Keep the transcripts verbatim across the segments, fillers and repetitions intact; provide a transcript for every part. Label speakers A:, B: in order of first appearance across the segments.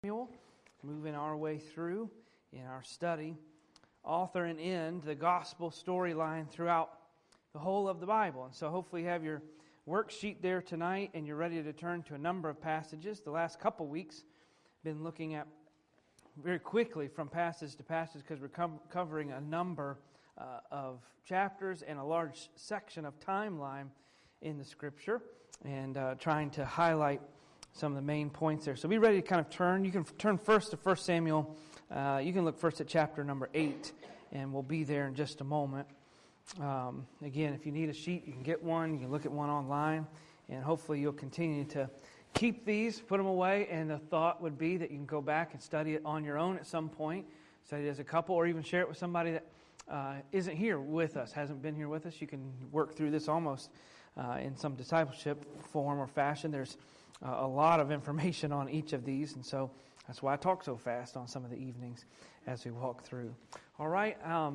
A: Samuel, moving our way through in our study, author and end the gospel storyline throughout the whole of the Bible. And so hopefully you have your worksheet there tonight and you're ready to turn to a number of passages. The last couple weeks, been looking at very quickly from passage to passage because we're com- covering a number uh, of chapters and a large section of timeline in the Scripture and uh, trying to highlight some of the main points there. So be ready to kind of turn. You can f- turn first to First Samuel. Uh, you can look first at chapter number eight, and we'll be there in just a moment. Um, again, if you need a sheet, you can get one. You can look at one online, and hopefully you'll continue to keep these, put them away, and the thought would be that you can go back and study it on your own at some point, study it as a couple, or even share it with somebody that uh, isn't here with us, hasn't been here with us. You can work through this almost uh, in some discipleship form or fashion. There's Uh, a lot of information on each of these, and so that's why I talk so fast on some of the evenings as we walk through. All right, um,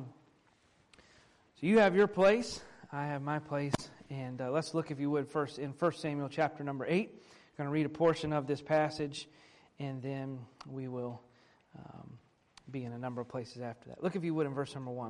A: so you have your place, I have my place, and uh, let's look, if you would, first in First Samuel chapter number eight. I'm going to read a portion of this passage, and then we will um, be in a number of places after that. Look, if you would, in verse number one.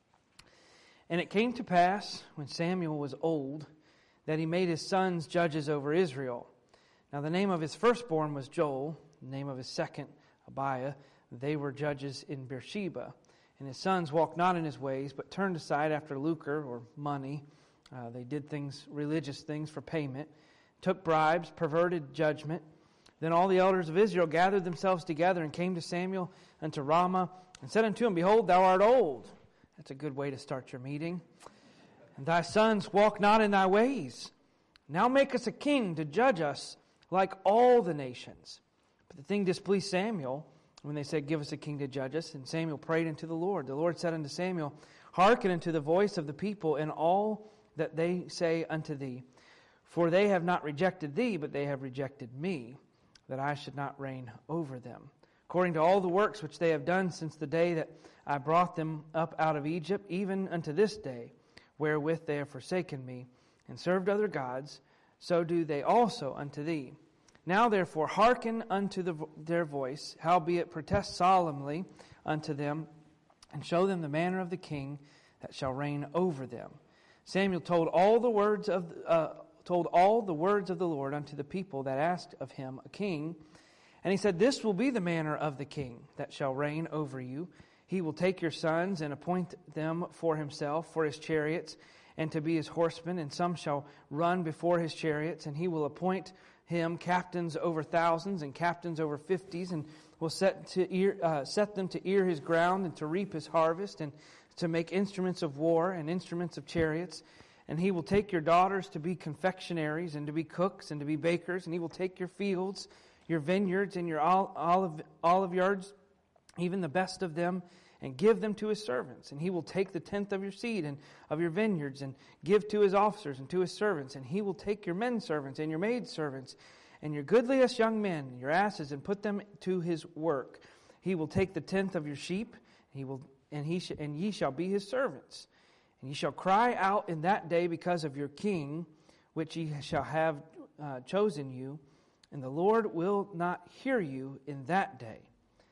A: And it came to pass, when Samuel was old, that he made his sons judges over Israel. Now the name of his firstborn was Joel, the name of his second, Abiah. They were judges in Beersheba. And his sons walked not in his ways, but turned aside after lucre, or money. Uh, they did things, religious things for payment, took bribes, perverted judgment. Then all the elders of Israel gathered themselves together and came to Samuel unto Ramah, and said unto him, Behold, thou art old. That's a good way to start your meeting. And thy sons walk not in thy ways. Now make us a king to judge us, like all the nations. But the thing displeased Samuel when they said, Give us a king to judge us. And Samuel prayed unto the Lord. The Lord said unto Samuel, Hearken unto the voice of the people in all that they say unto thee. For they have not rejected thee, but they have rejected me, that I should not reign over them. According to all the works which they have done since the day that I brought them up out of Egypt, even unto this day, wherewith they have forsaken me, and served other gods, so do they also unto thee. Now therefore hearken unto the, their voice, howbeit protest solemnly unto them, and show them the manner of the king that shall reign over them. Samuel told all the words of uh, told all the words of the Lord unto the people that asked of him a king, and he said, This will be the manner of the king that shall reign over you. He will take your sons and appoint them for himself, for his chariots, and to be his horsemen, and some shall run before his chariots, and he will appoint him captains over thousands and captains over fifties, and will set to ear, uh, set them to ear his ground and to reap his harvest, and to make instruments of war and instruments of chariots. And he will take your daughters to be confectionaries and to be cooks and to be bakers, and he will take your fields, your vineyards, and your olive olive yards, even the best of them, and give them to his servants. And he will take the tenth of your seed and of your vineyards, and give to his officers and to his servants. And he will take your men servants and your maid servants, and your goodliest young men, and your asses, and put them to his work. He will take the tenth of your sheep, he will, and he sh- and ye shall be his servants. And ye shall cry out in that day because of your king, which ye shall have uh, chosen you, and the Lord will not hear you in that day.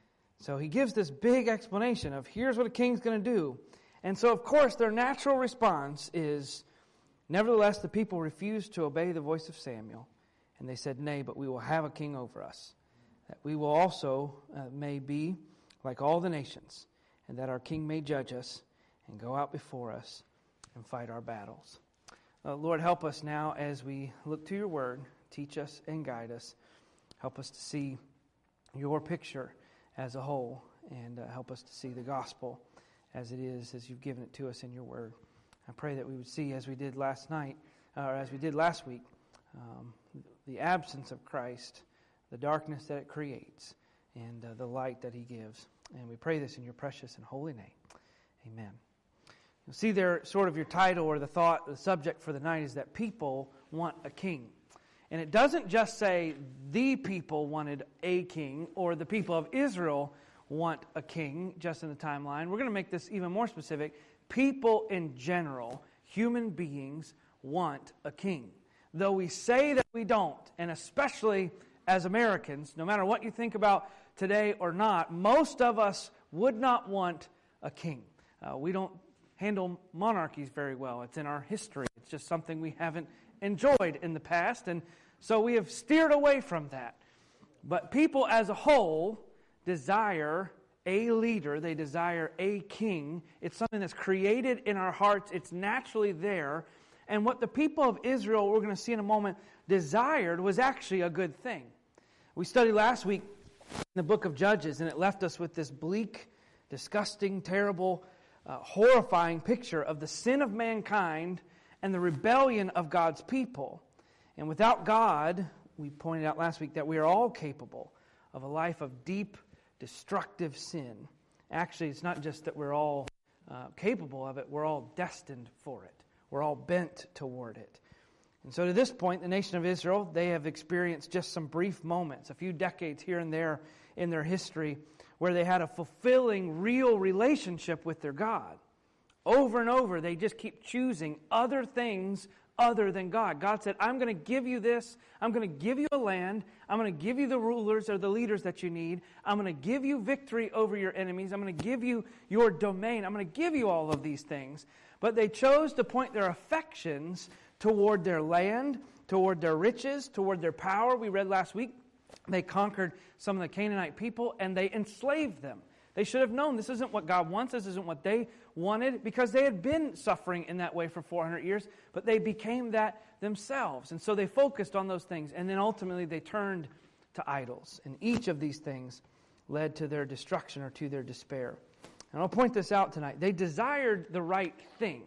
A: So he gives this big explanation of here's what a king's going to do. And so, of course, their natural response is, nevertheless, the people refused to obey the voice of Samuel. And they said, Nay, but we will have a king over us, that we will also uh, may be like all the nations, and that our king may judge us and go out before us and fight our battles. Uh, Lord, help us now as we look to your word. Teach us and guide us. Help us to see your picture as a whole, and uh, help us to see the gospel as it is, as you've given it to us in your word. I pray that we would see, as we did last night, uh, or as we did last week, um, the absence of Christ, the darkness that it creates, and uh, the light that he gives. And we pray this in your precious and holy name. Amen. You'll see there sort of your title or the thought, the subject for the night is that people want a king. And it doesn't just say the people wanted a king or the people of Israel want a king just in the timeline. We're going to make this even more specific. People in general, human beings, want a king. Though we say that we don't, and especially as Americans, no matter what you think about today or not, most of us would not want a king. Uh, we don't handle monarchies very well. It's in our history. It's just something we haven't enjoyed in the past, and so we have steered away from that. But people as a whole desire a leader. They desire a king. It's something that's created in our hearts. It's naturally there. And what the people of Israel, we're going to see in a moment, desired was actually a good thing. We studied last week in the book of Judges, and it left us with this bleak, disgusting, terrible, uh, horrifying picture of the sin of mankind and the rebellion of God's people. And without God, we pointed out last week that we are all capable of a life of deep, destructive sin. Actually, it's not just that we're all uh, capable of it, we're all destined for it. We're all bent toward it. And so to this point, the nation of Israel, they have experienced just some brief moments, a few decades here and there in their history, where they had a fulfilling, real relationship with their God. Over and over, they just keep choosing other things other than God. God said, I'm going to give you this. I'm going to give you a land. I'm going to give you the rulers or the leaders that you need. I'm going to give you victory over your enemies. I'm going to give you your domain. I'm going to give you all of these things. But they chose to point their affections toward their land, toward their riches, toward their power. We read last week, they conquered some of the Canaanite people and they enslaved them. They should have known this isn't what God wants, this isn't what they wanted, because they had been suffering in that way for four hundred years, but they became that themselves. And so they focused on those things, and then ultimately they turned to idols. And each of these things led to their destruction or to their despair. And I'll point this out tonight. They desired the right thing,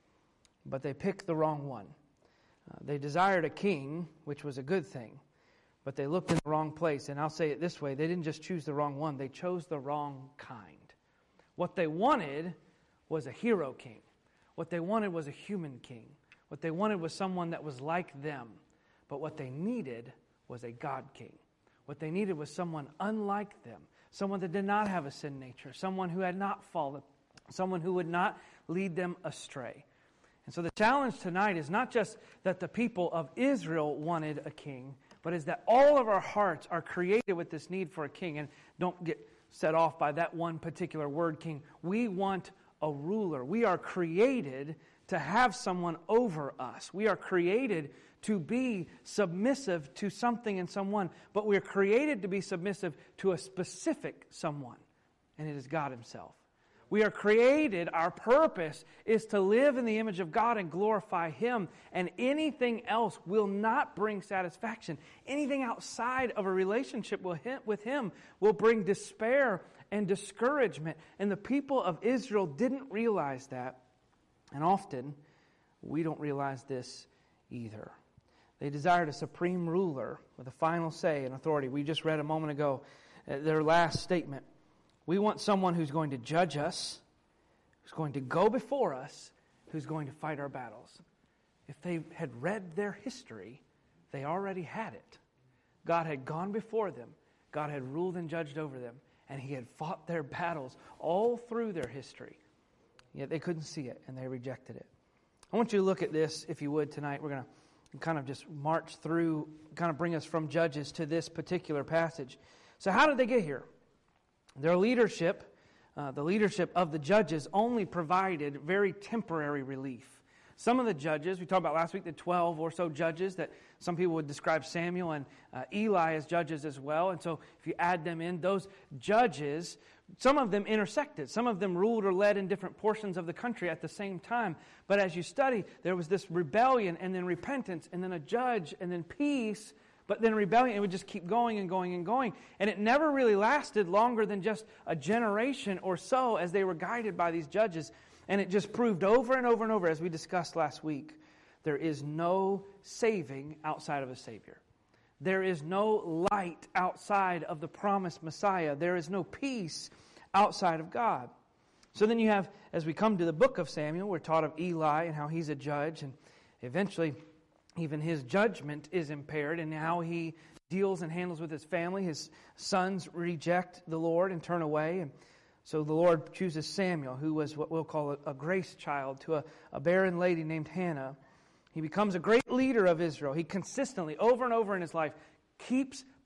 A: but they picked the wrong one. Uh, they desired a king, which was a good thing, but they looked in the wrong place. And I'll say it this way, they didn't just choose the wrong one, they chose the wrong kind. What they wanted was a hero king. What they wanted was a human king. What they wanted was someone that was like them. But what they needed was a God king. What they needed was someone unlike them, someone that did not have a sin nature, someone who had not fallen, someone who would not lead them astray. And so the challenge tonight is not just that the people of Israel wanted a king, but is that all of our hearts are created with this need for a king. And don't get set off by that one particular word, king. We want a ruler. We are created to have someone over us. We are created to be submissive to something and someone, but we are created to be submissive to a specific someone, and it is God Himself. We are created, our purpose is to live in the image of God and glorify Him, and anything else will not bring satisfaction. Anything outside of a relationship with Him will bring despair and discouragement. And the people of Israel didn't realize that, and often we don't realize this either. They desired a supreme ruler with a final say and authority. We just read a moment ago uh, their last statement. We want someone who's going to judge us, who's going to go before us, who's going to fight our battles. If they had read their history, they already had it. God had gone before them. God had ruled and judged over them. And He had fought their battles all through their history. Yet they couldn't see it, and they rejected it. I want you to look at this, if you would, tonight. We're going to kind of just march through, kind of bring us from Judges to this particular passage. So how did they get here? Their leadership, uh, the leadership of the judges, only provided very temporary relief. Some of the judges, we talked about last week, the twelve or so judges that some people would describe Samuel and uh, Eli as judges as well. And so if you add them in, those judges, some of them intersected. Some of them ruled or led in different portions of the country at the same time. But as you study, there was this rebellion and then repentance and then a judge and then peace. But then rebellion, it would just keep going and going and going. And it never really lasted longer than just a generation or so as they were guided by these judges. And it just proved over and over and over, as we discussed last week, there is no saving outside of a Savior. There is no light outside of the promised Messiah. There is no peace outside of God. So then you have, as we come to the book of Samuel, we're taught of Eli and how he's a judge, and eventually even his judgment is impaired, and how he deals and handles with his family. His sons reject the Lord and turn away, and so the Lord chooses Samuel, who was what we'll call a, a grace child, to a, a barren lady named Hannah. He becomes a great leader of Israel. He consistently, over and over in his life, keeps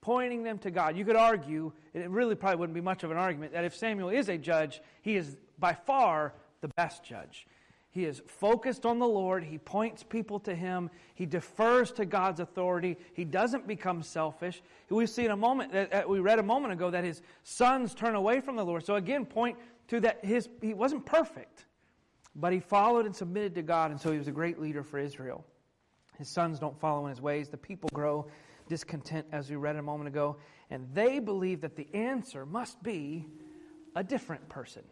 A: pointing them to God. You could argue, and it really probably wouldn't be much of an argument, that if Samuel is a judge, he is by far the best judge. He is focused on the Lord. He points people to Him. He defers to God's authority. He doesn't become selfish. We see in a moment, that we read a moment ago, that his sons turn away from the Lord. So again, point to that his he wasn't perfect, but he followed and submitted to God, and so he was a great leader for Israel. His sons don't follow in his ways. The people grow discontent, as we read a moment ago, and they believe that the answer must be a different person,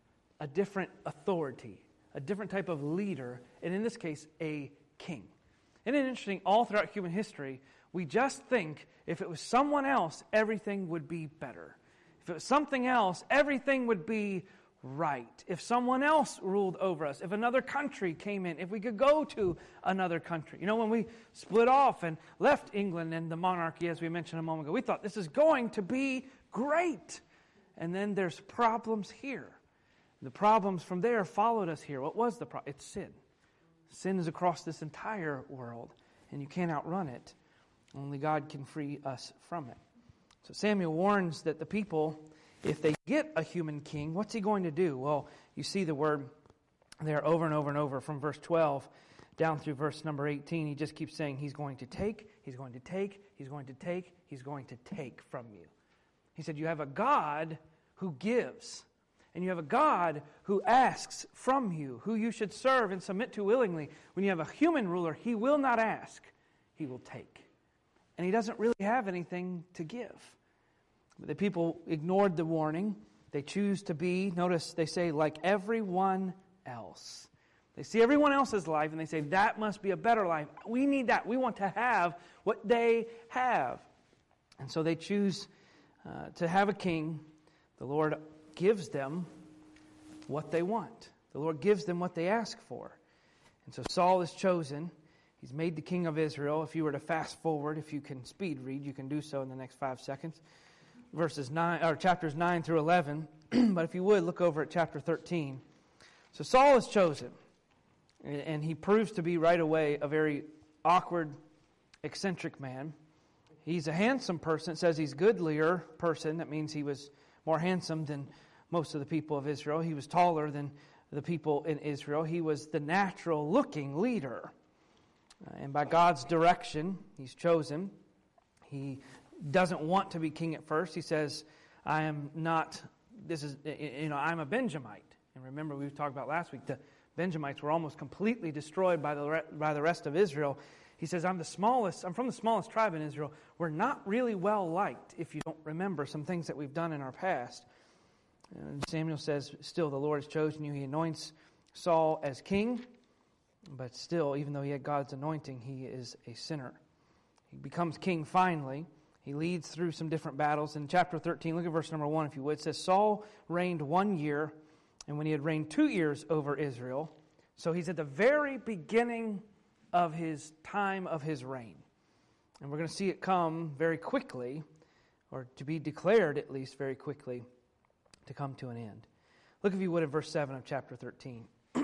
A: a different authority, a different type of leader, and in this case, a king. Isn't it interesting, all throughout human history, we just think if it was someone else, everything would be better. If it was something else, everything would be right. If someone else ruled over us, if another country came in, if we could go to another country. You know, when we split off and left England and the monarchy, as we mentioned a moment ago, we thought this is going to be great. And then there's problems here. The problems from there followed us here. What was the problem? It's sin. Sin is across this entire world, and you can't outrun it. Only God can free us from it. So Samuel warns that the people, if they get a human king, what's he going to do? Well, you see the word there over and over and over from verse twelve down through verse number eighteen. He just keeps saying he's going to take, he's going to take, he's going to take, he's going to take from you. He said, you have a God who gives. And you have a God who asks from you, who you should serve and submit to willingly. When you have a human ruler, he will not ask, he will take. And he doesn't really have anything to give. But the people ignored the warning. They choose to be, notice they say, like everyone else. They see everyone else's life and they say, that must be a better life. We need that. We want to have what they have. And so they choose uh, to have a king. The Lord gives them what they want. The Lord gives them what they ask for. And so Saul is chosen. He's made the king of Israel. If you were to fast forward, if you can speed read, you can do so in the next five seconds. Verses nine or chapters nine through eleven. But if you would, look over at chapter thirteen. So Saul is chosen. And he proves to be right away a very awkward, eccentric man. He's a handsome person. It says he's a goodlier person. That means he was more handsome than most of the people of Israel. He was taller than the people in Israel. He was the natural-looking leader. Uh, and by God's direction, he's chosen. He doesn't want to be king at first. He says, I am not, this is, you know, I'm a Benjamite. And remember, we talked about last week, the Benjamites were almost completely destroyed by the by the rest of Israel. He says, I'm the smallest, I'm from the smallest tribe in Israel. We're not really well liked if you don't remember some things that we've done in our past. And Samuel says, still, the Lord has chosen you. He anoints Saul as king, but still, even though he had God's anointing, he is a sinner. He becomes king finally. He leads through some different battles. In chapter thirteen, look at verse number one, if you would. It says, Saul reigned one year, and when he had reigned two years over Israel, so he's at the very beginning of his time of his reign. And we're going to see it come very quickly, or to be declared at least very quickly, to come to an end. Look, if you would, at verse seven of chapter thirteen. It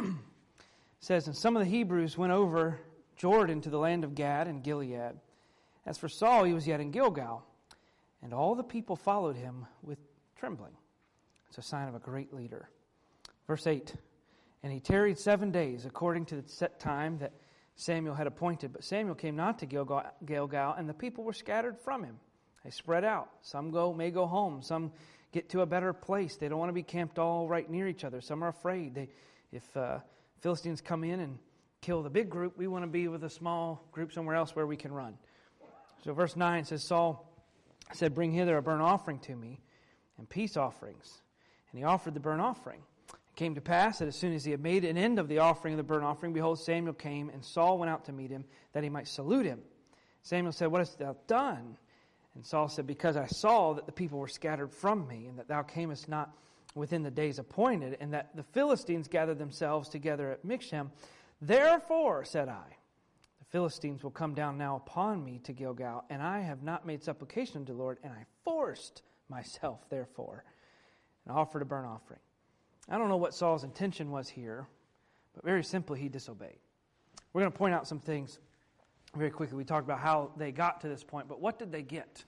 A: says, and some of the Hebrews went over Jordan to the land of Gad and Gilead. As for Saul, he was yet in Gilgal, and all the people followed him with trembling. It's a sign of a great leader. Verse eight, and he tarried seven days according to the set time that Samuel had appointed. But Samuel came not to Gilgal, Gilgal, and the people were scattered from him. They spread out. Some go may go home. Some get to a better place. They don't want to be camped all right near each other. Some are afraid. They, if uh, Philistines come in and kill the big group, we want to be with a small group somewhere else where we can run. So verse nine says, Saul said, bring hither a burnt offering to me and peace offerings. And he offered the burnt offering. It came to pass that as soon as he had made an end of the offering of the burnt offering, behold, Samuel came, and Saul went out to meet him, that he might salute him. Samuel said, what hast thou done? And Saul said, because I saw that the people were scattered from me, and that thou camest not within the days appointed, and that the Philistines gathered themselves together at Michem. Therefore, said I, the Philistines will come down now upon me to Gilgal, and I have not made supplication unto the Lord, and I forced myself, therefore, and offered a burnt offering. I don't know what Saul's intention was here, but very simply, he disobeyed. We're going to point out some things very quickly. We talked about how they got to this point, but what did they get?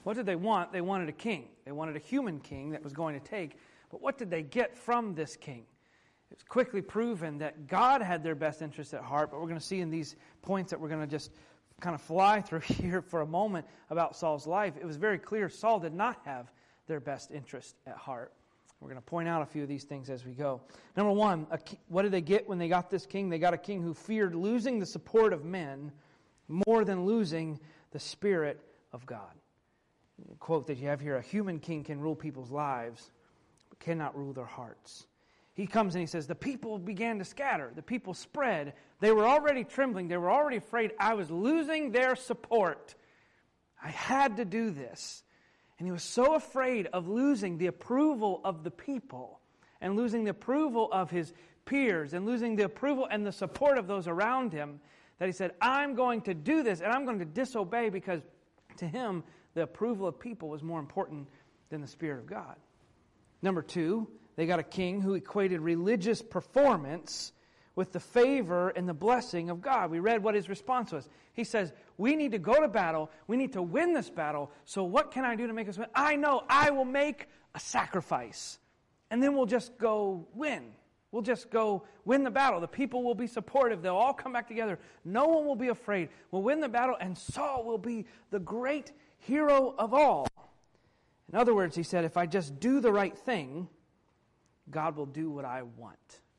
A: What did they want? They wanted a king. They wanted a human king that was going to take. But what did they get from this king? It's quickly proven that God had their best interests at heart, but we're going to see in these points that we're going to just kind of fly through here for a moment about Saul's life. It was very clear Saul did not have their best interest at heart. We're going to point out a few of these things as we go. Number one, a, what did they get when they got this king? They got a king who feared losing the support of men more than losing the Spirit of God. The quote that you have here, a human king can rule people's lives, but cannot rule their hearts. He comes and he says, the people began to scatter. The people spread. They were already trembling. They were already afraid. I was losing their support. I had to do this. And he was so afraid of losing the approval of the people and losing the approval of his peers and losing the approval and the support of those around him that he said, I'm going to do this and I'm going to disobey, because to him, the approval of people was more important than the Spirit of God. Number two, they got a king who equated religious performance with the favor and the blessing of God. We read what his response was. He says, we need to go to battle. We need to win this battle. So what can I do to make us win? I know I will make a sacrifice. And then we'll just go win. We'll just go win the battle. The people will be supportive. They'll all come back together. No one will be afraid. We'll win the battle, and Saul will be the great hero of all. In other words, he said, if I just do the right thing, God will do what I want.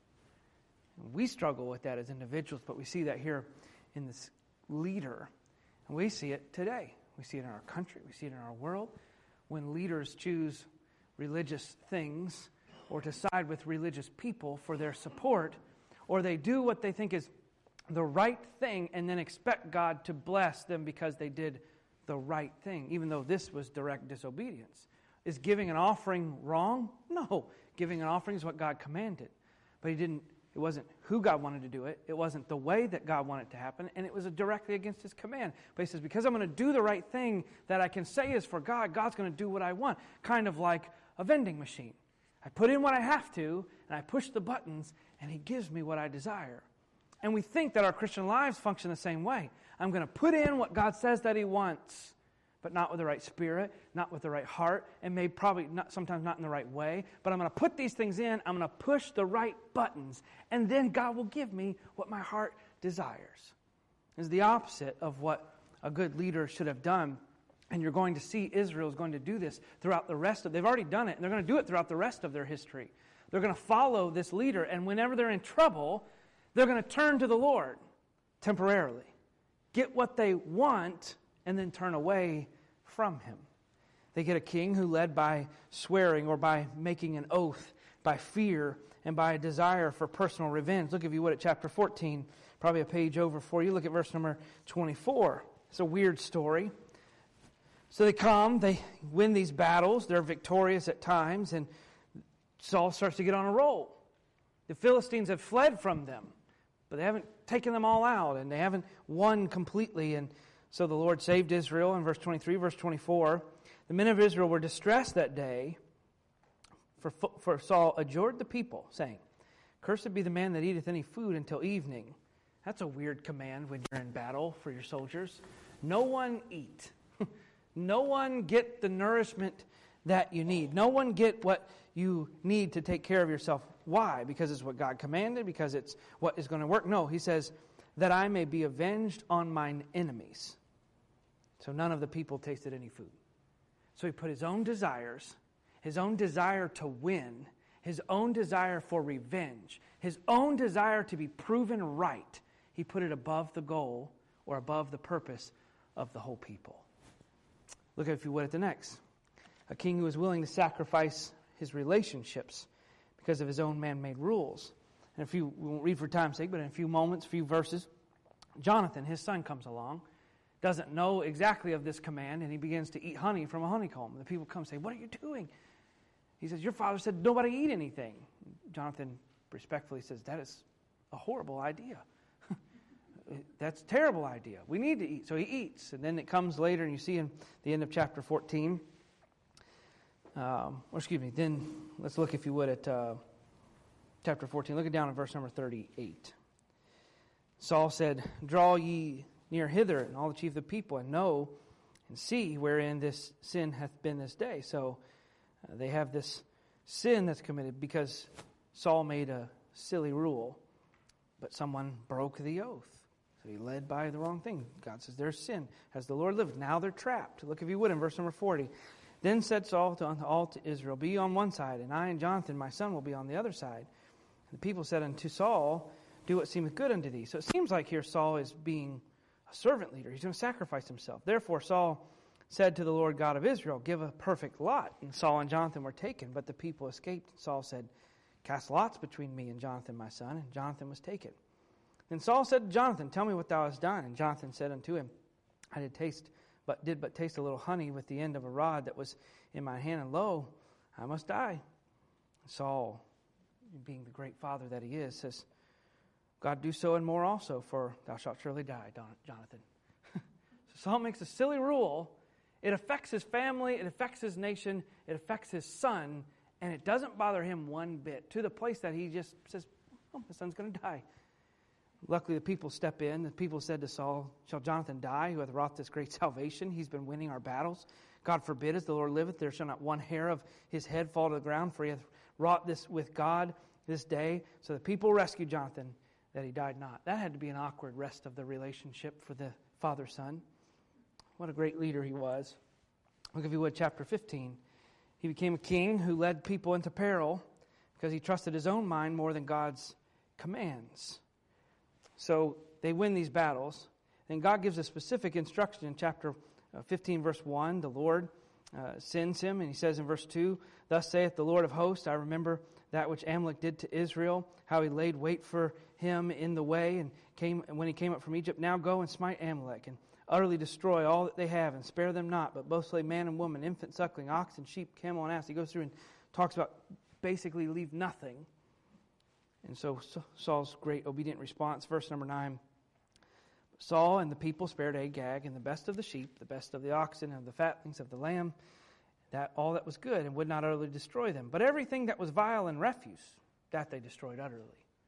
A: We struggle with that as individuals, but we see that here in this leader. And we see it today. We see it in our country. We see it in our world. When leaders choose religious things or to side with religious people for their support, or they do what they think is the right thing and then expect God to bless them because they did the right thing, even though this was direct disobedience. Is giving an offering wrong? No. Giving an offering is what God commanded. But he didn't. It wasn't who God wanted to do it. It wasn't the way that God wanted it to happen. And it was directly against his command. But he says, because I'm going to do the right thing that I can say is for God, God's going to do what I want. Kind of like a vending machine. I put in what I have to, and I push the buttons, and he gives me what I desire. And we think that our Christian lives function the same way. I'm going to put in what God says that he wants, but not with the right spirit, not with the right heart, and maybe probably not, sometimes not in the right way. But I'm going to put these things in. I'm going to push the right buttons, and then God will give me what my heart desires. It's the opposite of what a good leader should have done. And you're going to see Israel is going to do this throughout the rest of, they've already done it, and they're going to do it throughout the rest of their history. They're going to follow this leader, and whenever they're in trouble, they're going to turn to the Lord temporarily, get what they want, and then turn away from him. They get a king who led by swearing or by making an oath, by fear, and by a desire for personal revenge. Look, if you would, at chapter fourteen, probably a page over for you. Look at verse number twenty-four. It's a weird story. So they come, they win these battles, they're victorious at times, and Saul starts to get on a roll. The Philistines have fled from them, but they haven't taken them all out, and they haven't won completely. And so the Lord saved Israel in verse twenty-three, verse twenty-four. The men of Israel were distressed that day, for, for Saul adjured the people, saying, "Cursed be the man that eateth any food until evening." That's a weird command when you're in battle for your soldiers. No one eat. No one get the nourishment that you need. No one get what you need to take care of yourself. Why? Because it's what God commanded? Because it's what is going to work? No, he says, that I may be avenged on mine enemies. So none of the people tasted any food. So he put his own desires, his own desire to win, his own desire for revenge, his own desire to be proven right. He put it above the goal or above the purpose of the whole people. Look, if you would, at the next. A king who was willing to sacrifice his relationships because of his own man-made rules. And a few, we won't read for time's sake, but in a few moments, a few verses, Jonathan, his son, comes along, doesn't know exactly of this command, and he begins to eat honey from a honeycomb. And the people come and say, "What are you doing?" He says, "Your father said nobody eat anything." Jonathan respectfully says, "That is a horrible idea. That's a terrible idea. We need to eat." So he eats. And then it comes later, and you see in the end of chapter fourteen. Um, or excuse me, then let's look, if you would, at uh, chapter fourteen. Look it down at verse number thirty-eight. Saul said, "Draw ye near hither, and all the chief of the people, and know and see wherein this sin hath been this day. So uh, they have this sin that's committed because Saul made a silly rule, but someone broke the oath. So he led by the wrong thing. God says there's sin. Has the Lord lived? Now they're trapped. Look, if you would, in verse number forty. Then said Saul to all to Israel, Be on one side, and I and Jonathan my son will be on the other side. And the people said unto Saul, Do what seemeth good unto thee. So it seems like here Saul is being a servant leader. He's going to sacrifice himself. Therefore Saul said to the Lord God of Israel, Give a perfect lot. And Saul and Jonathan were taken, but the people escaped. And Saul said, Cast lots between me and Jonathan my son. And Jonathan was taken. Then Saul said to Jonathan, Tell me what thou hast done. And Jonathan said unto him, I did taste, but did but taste a little honey with the end of a rod that was in my hand, and lo, I must die. And Saul, being the great father that he is, says, God do so and more also, for thou shalt surely die, Jonathan. So Saul makes a silly rule. It affects his family, it affects his nation, it affects his son, and it doesn't bother him one bit, to the place that he just says, oh, my son's going to die. Luckily, the people step in. The people said to Saul, Shall Jonathan die, who hath wrought this great salvation? He's been winning our battles. God forbid, as the Lord liveth, there shall not one hair of his head fall to the ground, for he hath wrought this with God this day. So the people rescued Jonathan, that he died not. That had to be an awkward rest of the relationship for the father-son. What a great leader he was. Look, if you would, chapter fifteen. He became a king who led people into peril because he trusted his own mind more than God's commands. So they win these battles. Then God gives a specific instruction in chapter fifteen, verse one. The Lord uh, sends him, and he says in verse two, Thus saith the Lord of hosts, I remember that which Amalek did to Israel, how he laid wait for him in the way, and came when he came up from Egypt. Now go and smite Amalek, and utterly destroy all that they have, and spare them not, but both slay man and woman, infant, suckling, ox and sheep, camel and ass. He goes through and talks about basically leave nothing. And so Saul's great obedient response, verse number nine. Saul and the people spared Agag and the best of the sheep, the best of the oxen, and the fatlings of the lamb, that all that was good, and would not utterly destroy them. But everything that was vile and refuse, that they destroyed utterly.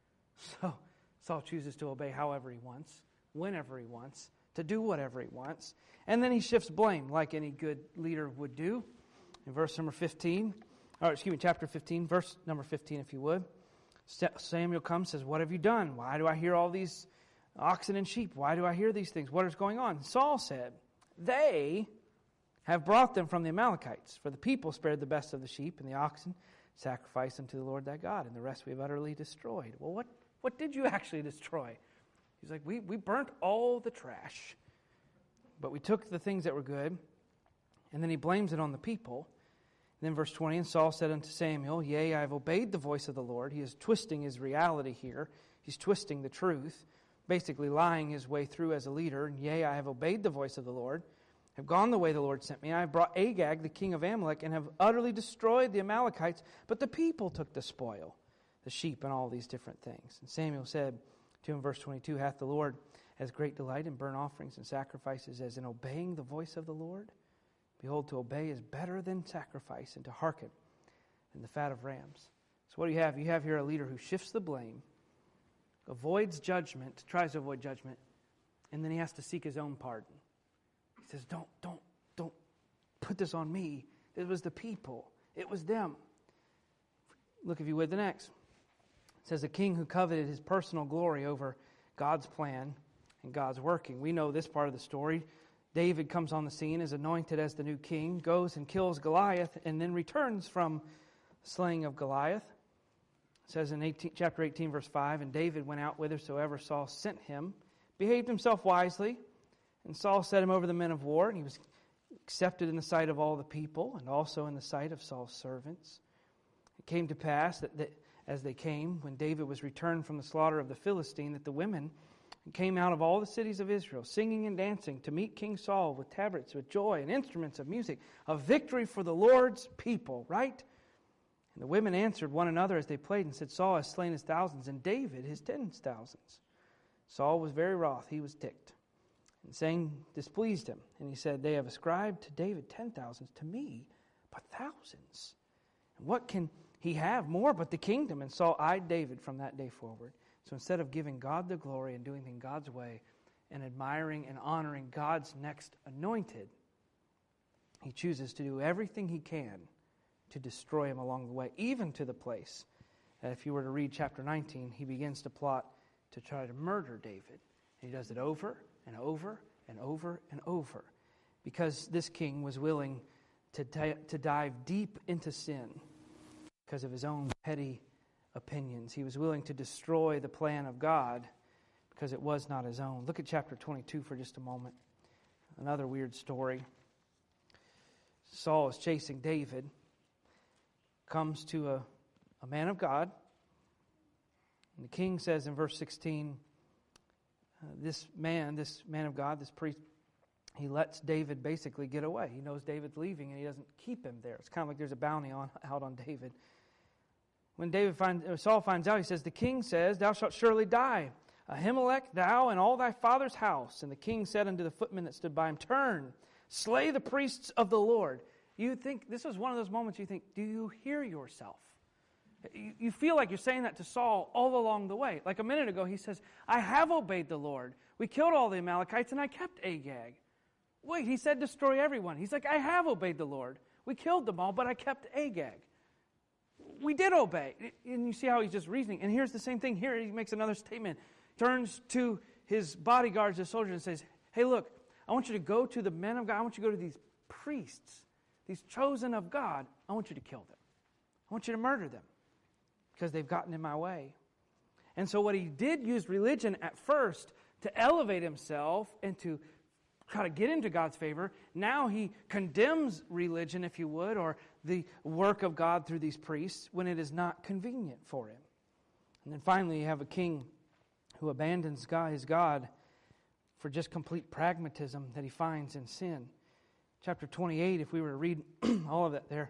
A: So Saul chooses to obey however he wants, whenever he wants, to do whatever he wants. And then he shifts blame like any good leader would do. In verse number fifteen, or excuse me, chapter fifteen, verse number fifteen, if you would. Samuel comes and says, What have you done? Why do I hear all these oxen and sheep? Why do I hear these things? What is going on? Saul said, They have brought them from the Amalekites, for the people spared the best of the sheep and the oxen, sacrificed them to the Lord thy God, and the rest we have utterly destroyed. Well, what, what did you actually destroy? He's like, we, we burnt all the trash, but we took the things that were good, and then he blames it on the people. And then verse twenty, And Saul said unto Samuel, Yea, I have obeyed the voice of the Lord. He is twisting his reality here. He's twisting the truth, basically lying his way through as a leader. And yea, I have obeyed the voice of the Lord, have gone the way the Lord sent me. I have brought Agag, the king of Amalek, and have utterly destroyed the Amalekites, but the people took the spoil, the sheep and all these different things. And Samuel said to him, verse twenty-two, Hath the Lord as great delight in burnt offerings and sacrifices as in obeying the voice of the Lord? Behold, to obey is better than sacrifice, and to hearken than the fat of rams. So what do you have? You have here a leader who shifts the blame, avoids judgment, tries to avoid judgment, and then he has to seek his own pardon. He says, don't, don't, don't put this on me. It was the people. It was them. Look, if you would, the next. It says, a king who coveted his personal glory over God's plan and God's working. We know this part of the story. David comes on the scene, is anointed as the new king, goes and kills Goliath, and then returns from the slaying of Goliath. It says in eighteen, chapter eighteen, verse five, And David went out whithersoever Saul sent him, behaved himself wisely, and Saul set him over the men of war, and he was accepted in the sight of all the people, and also in the sight of Saul's servants. It came to pass that, that as they came, when David was returned from the slaughter of the Philistine, that the women came out of all the cities of Israel, singing and dancing to meet King Saul with tabrets, with joy, and instruments of music, of victory for the Lord's people, right? And the women answered one another as they played and said, Saul has slain his thousands, and David his tens thousands. Saul was very wroth, he was ticked, and saying displeased him. And he said, They have ascribed to David ten thousands, to me but thousands. And what can he have more but the kingdom? And Saul eyed David from that day forward. So instead of giving God the glory and doing things God's way and admiring and honoring God's next anointed, he chooses to do everything he can to destroy him along the way, even to the place that if you were to read chapter nineteen, he begins to plot to try to murder David. And he does it over and over and over and over because this king was willing to, di- to dive deep into sin because of his own petty opinions. He was willing to destroy the plan of God because it was not his own. Look at chapter twenty-two for just a moment. Another weird story. Saul is chasing David, comes to a, a man of God, and the king says in verse sixteen, uh, this man, this man of God, this priest, he lets David basically get away. He knows David's leaving and he doesn't keep him there. It's kind of like there's a bounty on out on David. When David finds, Saul finds out, he says, the king says, thou shalt surely die. Ahimelech, thou and all thy father's house. And the king said unto the footmen that stood by him, turn, slay the priests of the Lord. You think, this was one of those moments you think, do you hear yourself? You, you feel like you're saying that to Saul all along the way. Like a minute ago, he says, I have obeyed the Lord. We killed all the Amalekites and I kept Agag. Wait, he said destroy everyone. He's like, I have obeyed the Lord. We killed them all, but I kept Agag. We did obey. And you see how he's just reasoning. And here's the same thing here. He makes another statement. Turns to his bodyguards, his soldiers, and says, hey, look, I want you to go to the men of God. I want you to go to these priests, these chosen of God. I want you to kill them. I want you to murder them because they've gotten in my way. And so what he did use religion at first to elevate himself and to try to get into God's favor. Now he condemns religion, if you would, or the work of God through these priests when it is not convenient for him. And then finally you have a king who abandons God, his God for just complete pragmatism that he finds in sin. Chapter twenty-eight, if we were to read all of that there,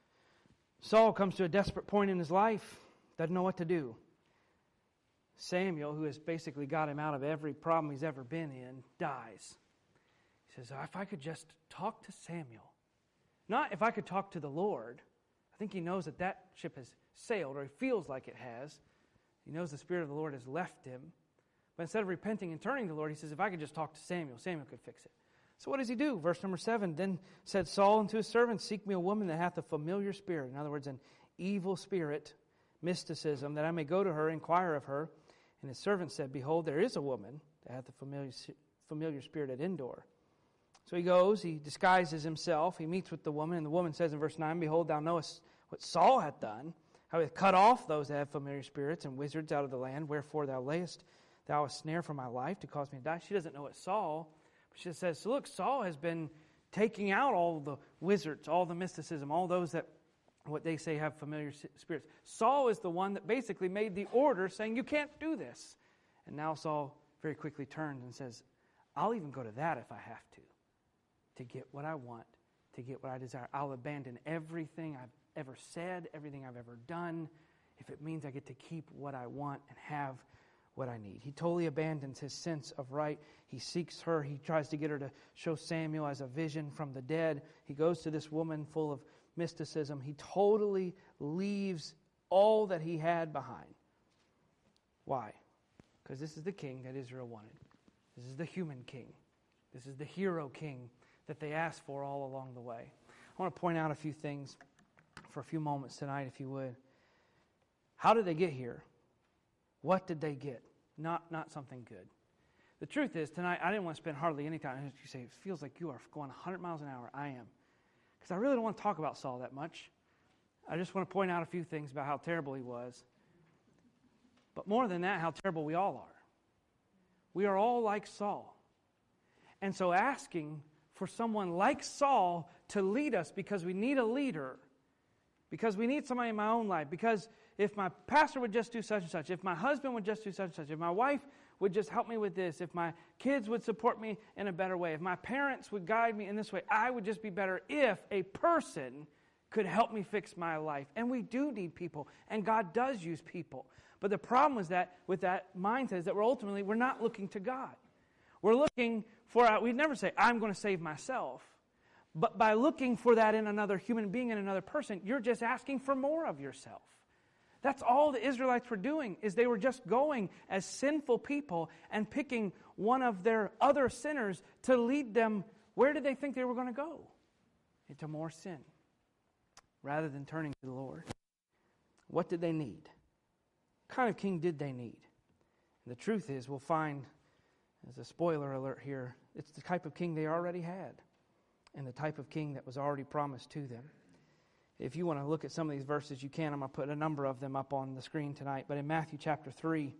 A: Saul comes to a desperate point in his life, doesn't know what to do. Samuel, who has basically got him out of every problem he's ever been in, dies. He says, if I could just talk to Samuel, not if I could talk to the Lord. I think he knows that that ship has sailed, or he feels like it has. He knows the Spirit of the Lord has left him. But instead of repenting and turning to the Lord, he says, if I could just talk to Samuel, Samuel could fix it. So what does he do? Verse number seven, then said Saul unto his servants, seek me a woman that hath a familiar spirit. In other words, an evil spirit, mysticism, that I may go to her, inquire of her. And his servant said, behold, there is a woman that hath a familiar, familiar spirit at Endor. So he goes, he disguises himself, he meets with the woman, and the woman says in verse nine, behold, thou knowest what Saul hath done, how he hath cut off those that have familiar spirits and wizards out of the land, wherefore thou layest thou a snare for my life to cause me to die. She doesn't know it's Saul, but she says, so look, Saul has been taking out all the wizards, all the mysticism, all those that, what they say have familiar spirits. Saul is the one that basically made the order saying, you can't do this. And now Saul very quickly turns and says, I'll even go to that if I have to, to get what I want, to get what I desire. I'll abandon everything I've ever said, everything I've ever done, if it means I get to keep what I want and have what I need. He totally abandons his sense of right. He seeks her. He tries to get her to show Samuel as a vision from the dead. He goes to this woman full of mysticism. He totally leaves all that he had behind. Why? Because this is the king that Israel wanted. This is the human king. This is the hero king that they asked for all along the way. I want to point out a few things for a few moments tonight, if you would. How did they get here? What did they get? Not, not something good. The truth is, tonight, I didn't want to spend hardly any time. You say, it feels like you are going one hundred miles an hour. I am. Because I really don't want to talk about Saul that much. I just want to point out a few things about how terrible he was. But more than that, how terrible we all are. We are all like Saul. And so asking for someone like Saul to lead us because we need a leader, because we need somebody in my own life, because if my pastor would just do such and such, if my husband would just do such and such, if my wife would just help me with this, if my kids would support me in a better way, if my parents would guide me in this way, I would just be better if a person could help me fix my life. And we do need people, and God does use people. But the problem is that with that mindset is that we're ultimately, we're not looking to God. We're looking for, we'd never say, I'm going to save myself. But by looking for that in another human being, in another person, you're just asking for more of yourself. That's all the Israelites were doing, is they were just going as sinful people and picking one of their other sinners to lead them. Where did they think they were going to go? into more sin rather than turning to the Lord. What did they need? What kind of king did they need? And the truth is, we'll find, as a spoiler alert here, it's the type of king they already had and the type of king that was already promised to them. If you want to look at some of these verses, you can. I'm going to put a number of them up on the screen tonight. But in Matthew chapter three,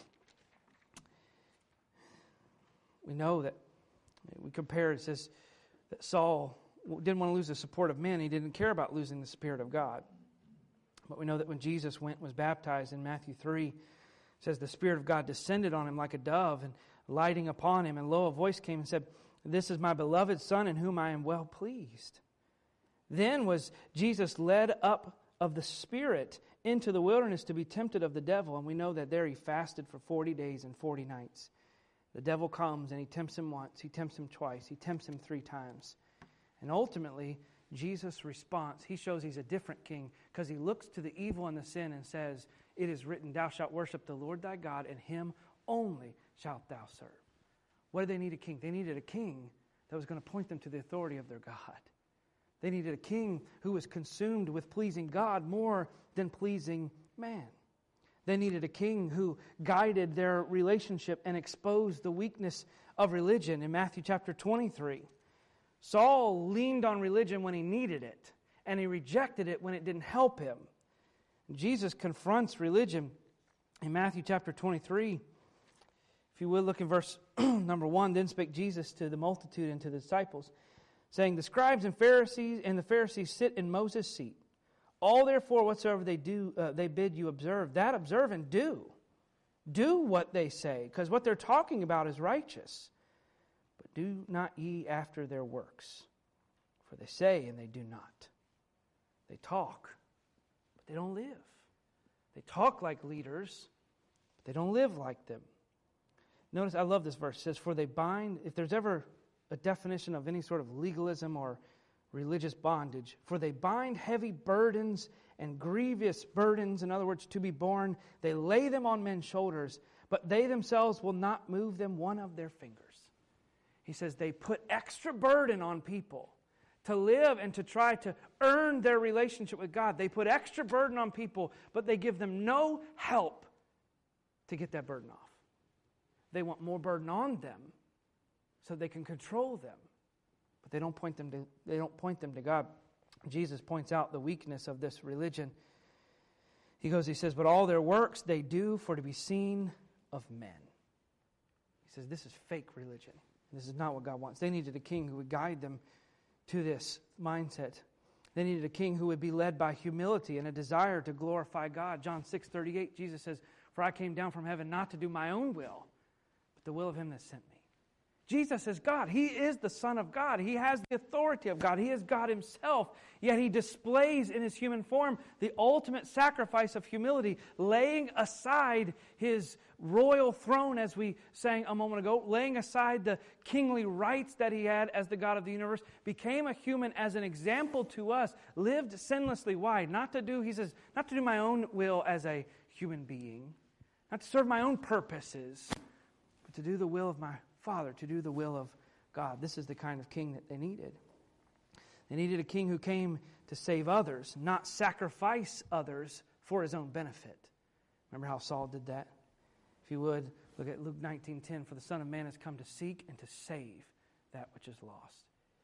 A: we know that we compare, it says that Saul didn't want to lose the support of men. He didn't care about losing the Spirit of God. But we know that when Jesus went and was baptized in Matthew three, it says the Spirit of God descended on him like a dove and lighting upon him. And lo, a voice came and said, "This is my beloved Son in whom I am well pleased." Then was Jesus led up of the Spirit into the wilderness to be tempted of the devil. And we know that there he fasted for forty days and forty nights. The devil comes and he tempts him once, he tempts him twice, he tempts him three times. And ultimately, Jesus' response, he shows he's a different king because he looks to the evil and the sin and says, "It is written, thou shalt worship the Lord thy God, and him only shalt thou serve." What did they need a king? They needed a king that was going to point them to the authority of their God. They needed a king who was consumed with pleasing God more than pleasing man. They needed a king who guided their relationship and exposed the weakness of religion. In Matthew chapter twenty-three, Saul leaned on religion when he needed it, and he rejected it when it didn't help him. Jesus confronts religion in Matthew chapter twenty-three. If you will, look in verse number one. Then spake Jesus to the multitude and to the disciples, saying, "The scribes and Pharisees and the Pharisees sit in Moses' seat. All therefore whatsoever they do, uh, they bid you observe, that observe and do. Do what they say, because what they're talking about is righteous. But do not ye after their works. For they say and they do not. They talk, but they don't live. They talk like leaders, but they don't live like them." Notice, I love this verse. It says, "For they bind," if there's ever a definition of any sort of legalism or religious bondage, "for they bind heavy burdens and grievous burdens," in other words, to be borne, "they lay them on men's shoulders, but they themselves will not move them one of their fingers." He says they put extra burden on people to live and to try to earn their relationship with God. They put extra burden on people, but they give them no help to get that burden off. They want more burden on them so they can control them. But they don't point them to they don't point them to God. Jesus points out the weakness of this religion. He goes, he says, "But all their works they do for to be seen of men." He says this is fake religion. This is not what God wants. They needed a king who would guide them to this mindset. They needed a king who would be led by humility and a desire to glorify God. John six thirty-eight, Jesus says, "For I came down from heaven not to do my own will, but the will of him that sent me." Jesus is God. He is the Son of God. He has the authority of God. He is God himself. Yet he displays in his human form the ultimate sacrifice of humility, laying aside his royal throne, as we sang a moment ago, laying aside the kingly rights that he had as the God of the universe, became a human as an example to us, lived sinlessly. Why? Not to do, he says, not to do my own will as a human being, not to serve my own purposes, but to do the will of my Father, to do the will of God. This is the kind of king that they needed. They needed a king who came to save others, not sacrifice others for his own benefit. Remember how Saul did that? If you would, look at Luke nineteen ten. "For the Son of Man has come to seek and to save that which is lost."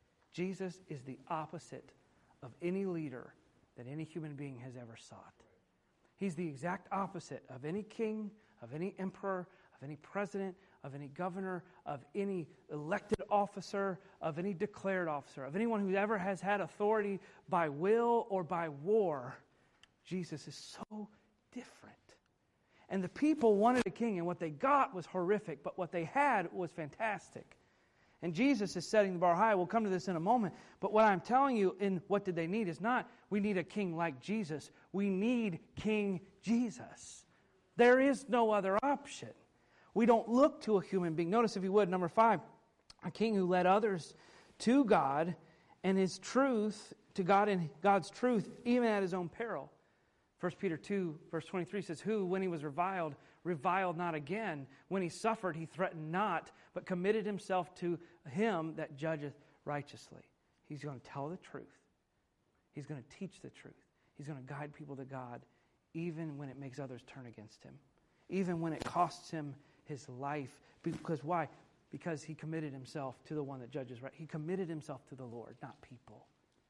A: Jesus is the opposite of any leader that any human being has ever sought. He's the exact opposite of any king, of any emperor, of any president, of any governor, of any elected officer, of any declared officer, of anyone who ever has had authority by will or by war. Jesus is so different. And the people wanted a king, and what they got was horrific, but what they had was fantastic. And Jesus is setting the bar high. We'll come to this in a moment. But what I'm telling you in what did they need is not, we need a king like Jesus. We need King Jesus. There is no other option. We don't look to a human being. Notice, if you would, number five, a king who led others to God and his truth, to God and God's truth, even at his own peril. First Peter two, verse twenty-three says, "Who, when he was reviled, reviled not again. When he suffered, he threatened not, but committed himself to him that judgeth righteously." He's going to tell the truth. He's going to teach the truth. He's going to guide people to God, even when it makes others turn against him. Even when it costs him his life. Because why? Because he committed himself to the one that judges right. He committed himself to the Lord, not people.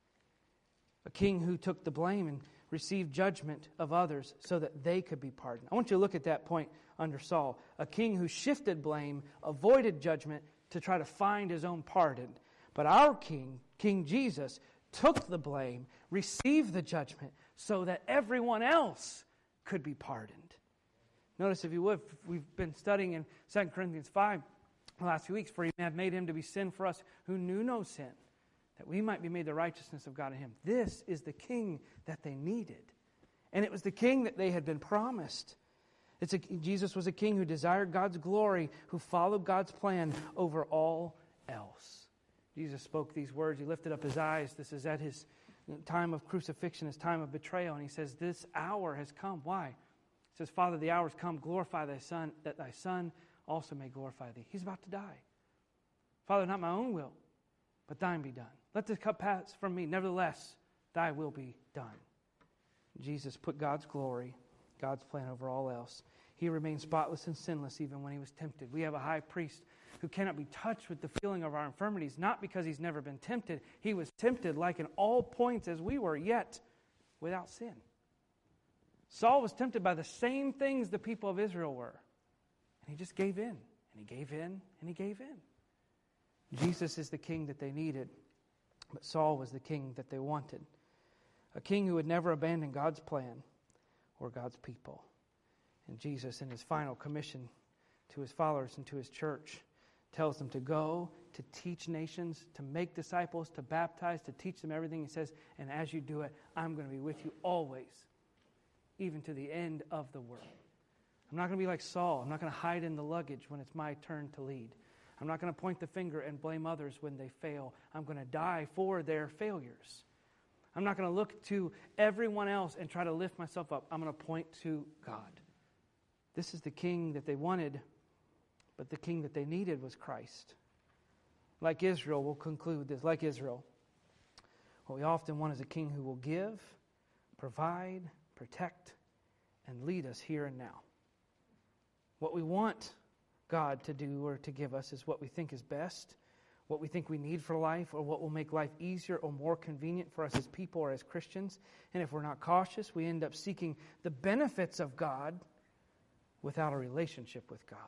A: A king who took the blame and received judgment of others so that they could be pardoned. I want you to look at that point under Saul. A king who shifted blame, avoided judgment to try to find his own pardon. But our king, King Jesus, took the blame, received the judgment so that everyone else could be pardoned. Notice, if you would, we've been studying in Second Corinthians five the last few weeks. For he hath made him to be sin for us who knew no sin, that we might be made the righteousness of God in him. This is the king that they needed. And it was the king that they had been promised. It's a, Jesus was a king who desired God's glory, who followed God's plan over all else. Jesus spoke these words. He lifted up his eyes. This is at his time of crucifixion, his time of betrayal. And he says, this hour has come. Why? He says, Father, the hour has come. Glorify thy Son, that thy Son also may glorify thee. He's about to die. Father, not my own will, but thine be done. Let this cup pass from me. Nevertheless, thy will be done. Jesus put God's glory, God's plan over all else. He remained spotless and sinless even when he was tempted. We have a high priest who cannot be touched with the feeling of our infirmities, not because he's never been tempted. He was tempted like in all points as we were, yet without sin. Saul was tempted by the same things the people of Israel were. And he just gave in, and he gave in, and he gave in. Jesus is the king that they needed, but Saul was the king that they wanted. A king who would never abandon God's plan or God's people. And Jesus, in his final commission to his followers and to his church, tells them to go, to teach nations, to make disciples, to baptize, to teach them everything. He says, and as you do it, I'm going to be with you always, even to the end of the world. I'm not going to be like Saul. I'm not going to hide in the luggage when it's my turn to lead. I'm not going to point the finger and blame others when they fail. I'm going to die for their failures. I'm not going to look to everyone else and try to lift myself up. I'm going to point to God. This is the king that they wanted, but the king that they needed was Christ. Like Israel, we'll conclude this. Like Israel, what we often want is a king who will give, provide, protect, and lead us here and now. What we want God to do or to give us is what we think is best, what we think we need for life, or what will make life easier or more convenient for us as people or as Christians. And if we're not cautious, we end up seeking the benefits of God without a relationship with God.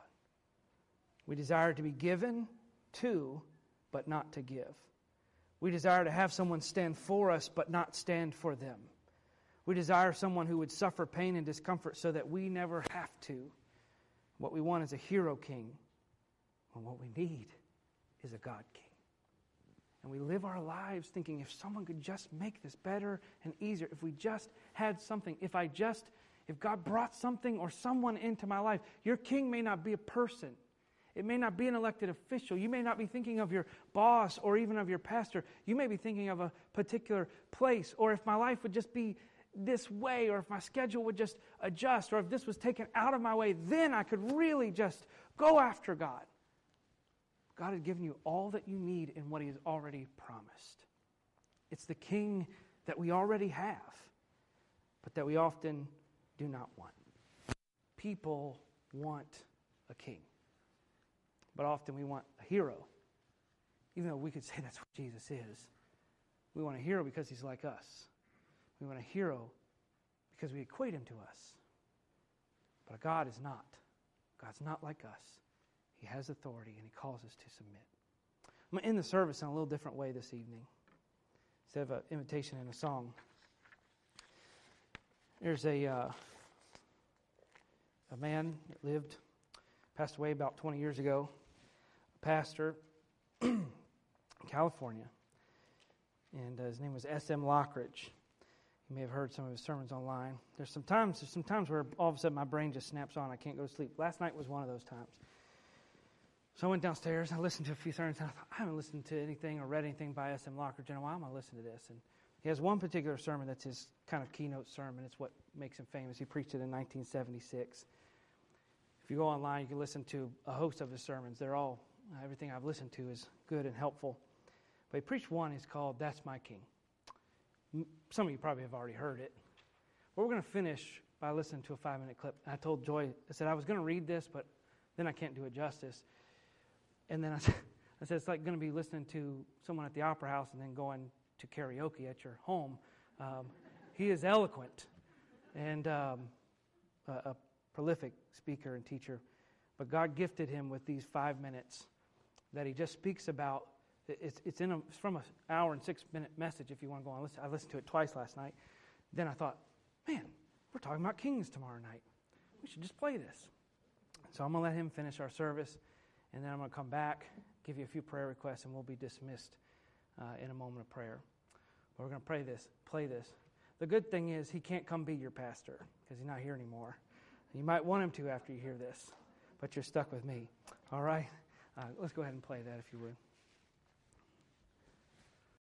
A: We desire to be given to, but not to give. We desire to have someone stand for us, but not stand for them. We desire someone who would suffer pain and discomfort so that we never have to. What we want is a hero king, when what we need is a God king. And we live our lives thinking, if someone could just make this better and easier, if we just had something, if I just, if God brought something or someone into my life. Your king may not be a person. It may not be an elected official. You may not be thinking of your boss or even of your pastor. You may be thinking of a particular place, or if my life would just be this way, or if my schedule would just adjust, or if this was taken out of my way, then I could really just go after God. God has given you all that you need in what He has already promised. It's the king that we already have, but that we often do not want. People want a king, but often we want a hero. Even though we could say that's what Jesus is, we want a hero because He's like us. We want a hero because we equate Him to us. But God is not. God's not like us. He has authority, and He calls us to submit. I'm going to end the service in a little different way this evening. Instead of an invitation and a song. There's a, uh, a man that lived, passed away about twenty years ago, a pastor in California. And uh, his name was S M Lockridge. You may have heard some of his sermons online. There's some times, there's some times where all of a sudden my brain just snaps on. I can't go to sleep. Last night was one of those times. So I went downstairs, I listened to a few sermons, and I thought, I haven't listened to anything or read anything by S M Lockridge in a while. I'm going to listen to this. And he has one particular sermon that's his kind of keynote sermon. It's what makes him famous. He preached it in nineteen seventy-six. If you go online, you can listen to a host of his sermons. They're all, everything I've listened to is good and helpful. But he preached one. It's called That's My King. Some of you probably have already heard it. But we're going to finish by listening to a five-minute clip. I told Joy, I said I was going to read this, but then I can't do it justice. And then I said, I said it's like going to be listening to someone at the Opera House and then going to karaoke at your home. Um, he is eloquent and um, a, a prolific speaker and teacher. But God gifted him with these five minutes that he just speaks about. It's, it's, in a, it's from an hour and six-minute message if you want to go on. Listen, I listened to it twice last night. Then I thought, man, we're talking about kings tomorrow night. We should just play this. So I'm going to let him finish our service, and then I'm going to come back, give you a few prayer requests, and we'll be dismissed uh, in a moment of prayer. But we're going to pray this, play this. The good thing is he can't come be your pastor because he's not here anymore. You might want him to after you hear this, but you're stuck with me. All right? Uh, let's go ahead and play that if you would.